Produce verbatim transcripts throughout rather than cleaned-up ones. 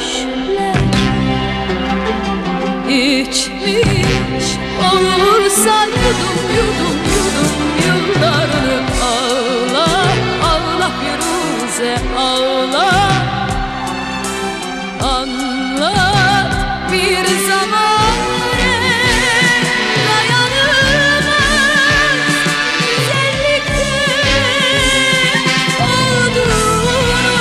düşler. İçmiş olursa yudum yudum yudum yıllarını ağla, ağla Firuze ağla. Anlat bir zaman ne dayanılmaz güzellikte olduğunu.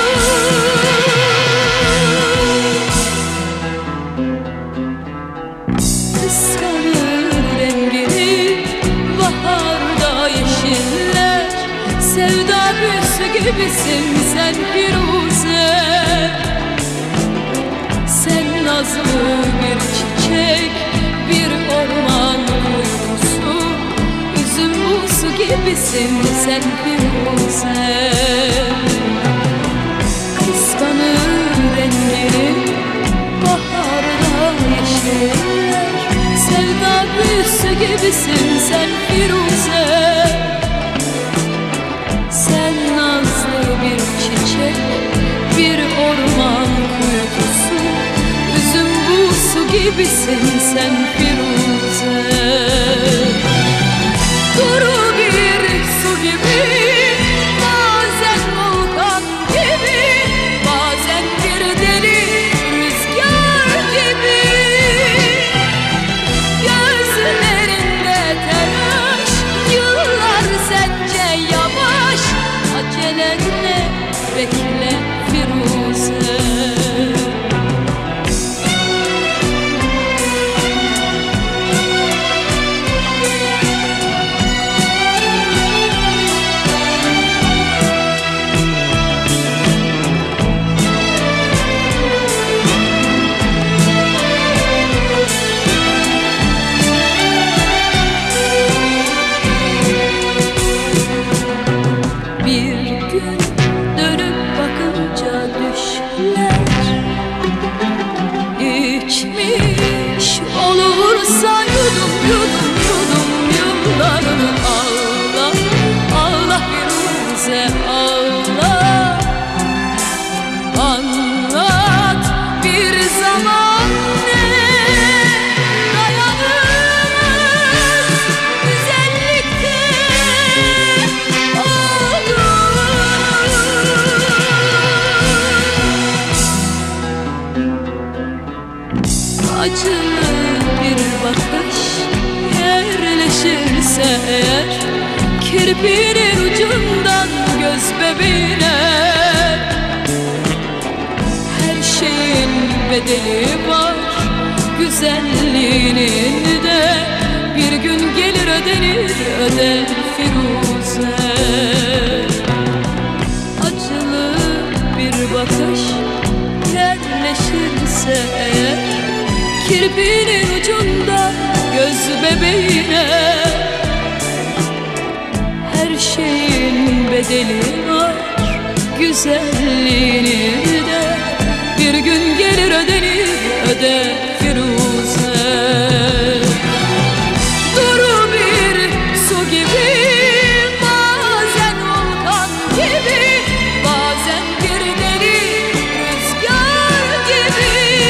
Kıskanır rengini baharda yeşiller. Sevda büyüsü gibisin sen Firuze. Sen nazlı bir çiçek, bir orman uykusu, üzüm buğusu gibisin sen Firuze. Kıskanır rengini baharda yeşiller. Sevda büyüsü gibisin sen Firuze. Sen nazlı bir çiçek, bir orman kuytusu, üzüm buğusu gibisin sen Firuze. Duru bir su gibi, bazen volkan gibi, bazen bir deli rüzgar gibi. Gözlerinde telaş, yıllar sence yavaş. Acelen ne, bekle Firuze. İçmiş olursa yudum yudum yudum yıllarını ağla, ağla Firuze ağla. Anlat bir zaman ne dayanılmaz güzellikte olduğunu. Acılı bir bakış yerleşirse eğer, kirpinin ucundan göz bebeğine. Her şeyin bedeli var, güzelliğinin de bir gün gelir ödenir, öder Firuze. Acılı bir bakış yerleşirse eğer, kirpinin ucunda göz bebeğine. Her şeyin bedeli var, güzelliğini de bir gün gelir ödenir, öder Firuze. Duru bir su gibi, bazen volkan gibi, bazen bir deli rüzgar gibi.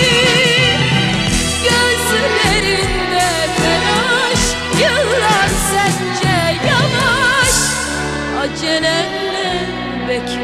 Gözlerinde telaş, yıllar sence yavaş. Acelenle bekle